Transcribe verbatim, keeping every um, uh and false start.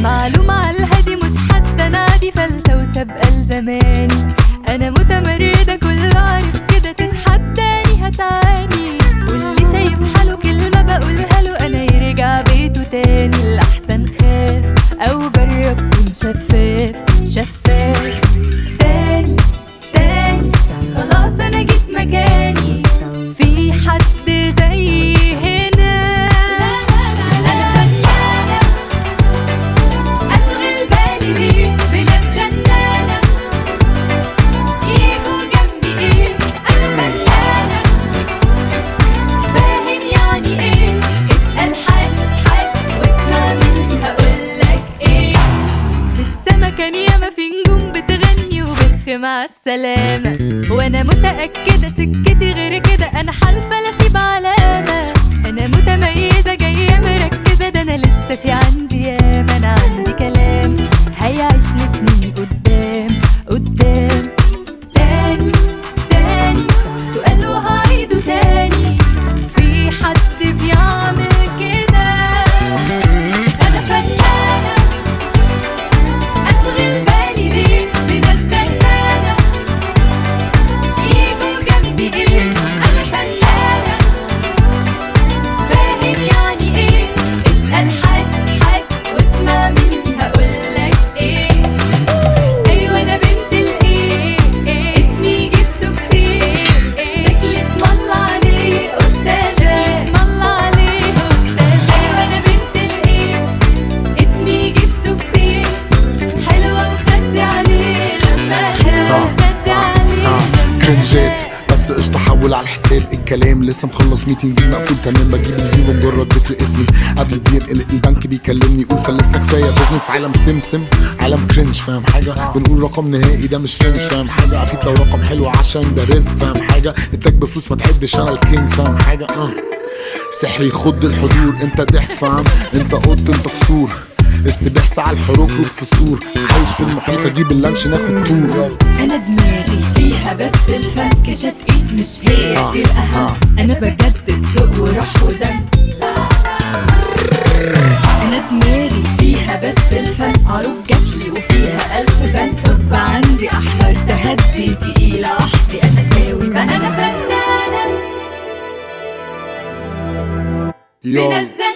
معلوم على الهادي مش حتى نادي فلتة وسابقة لزماني. انا متمردة كله عارف كده تتحداني هتعاني، واللي شايف حاله كلمة بقولها له انا يرجع بيته تاني. الاحسن خاف او جرب كن شفاف شفاف تاني تاني. خلاص انا جيت مكاني، في حد زي هنا؟ انا فنانة اشغل بالي ليه بناس زنانة يجوا جنبي ايه. انا فنانة فاهم يعني ايه، اسأل حاسب حاسب واسمع مني هقولك ايه. في السما كان ياما في نجوم بتغني وبخ مع السلامة، وانا متأكدة سكتي غير كده انا حالفة لا اسيب علامة. انا متميزة جاية مركزة، ده انا لسه في عندي ياما. انا عندي كلام هيعيش لسنين قدام قدام. تاني تاني سؤال وهعيده تاني، في حد بيعمل كده؟ انا فنانة اشغل بالي ليه بناس زنانة يجوا جنبي ايه. انا فنانة فاهم يعني ايه، اسأل حاسب حاسب واسمع مني هقولك ايه. ايوه انا بنت الايه، اسمي جيبسو كسير، شكلي اسم الله عليه استاذة، شكلي اسم الله عليه استاذة. ايوه انا بنت الايه، اسمي جيبسو كسير، حلوة وخدي عليه غمازة، خدي عليه كرنجات بس قشطة حول على الحساب. الكلام لسه مخلص ميتنج دي مقفول تمام، بجيب الفيو بمجرد ذكر اسمي قبل بينقل البنك بيكلمني يقول فلسنا كفايه بزنس. عالم سمسم عالم كرنج فاهم حاجه، بنقول رقم نهائي ده مش رينج فاهم حاجه. عفيت لو رقم حلو عشان ده رزق فاهم حاجه، اداك بفلوس ما تعدش انا الكينج فاهم حاجه. اه سحري يخض الحضور، انت ضحك فاهم، انت قط انت قصور، استباحة على الحروب روك في السور، عايش في المحيط اجيب اللانش ناخد طور. انا دماغي فيها بس الفركشة ايد مش هي دي الاهم. انا بجدد ذوق وروح ودم. انا دماغي فيها بس الفن، عروض جاتلي وفيها الف بنس. طب عندي احضر تهدي تقيلة احضي انا ساوي بقى. انا فنانة يو. بنزل